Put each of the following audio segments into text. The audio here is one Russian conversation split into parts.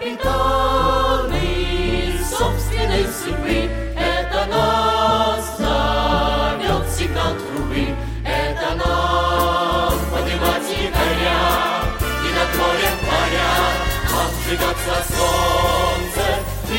капитаны собственной судьбы. Это нас зовет сигнал трубы, это нам поднимать якоря и над морем паря обжигаться солнце. И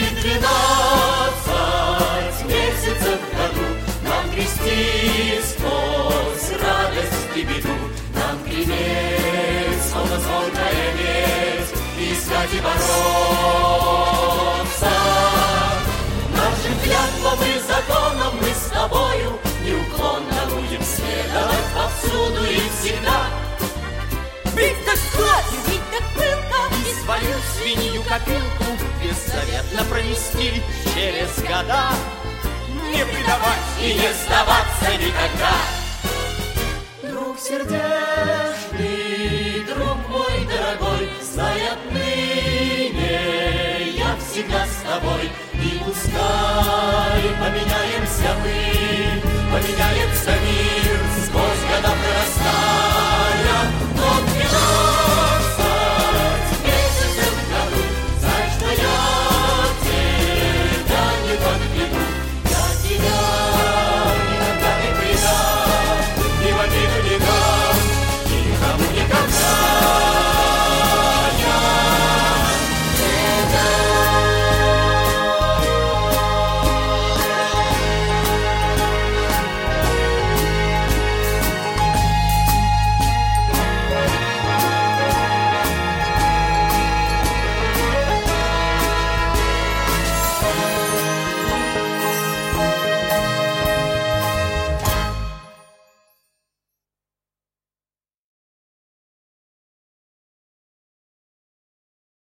12 месяцев в году нам грести сквозь радость и беду, нам греметь, словно звонкая медь, искать и бороться. Нашим клятвам и законам мы с тобою неуклонно будем следовать повсюду и всегда. Бить так класть, бить так пылко, и свою свинью копилку беззаветно пронести через года, не предавать и не сдаваться никогда. Друг сердечный, друг мой дорогой, знай отныне я всегда с тобой. И пускай поменяемся мы, поменяется мир, сквозь года прорастая.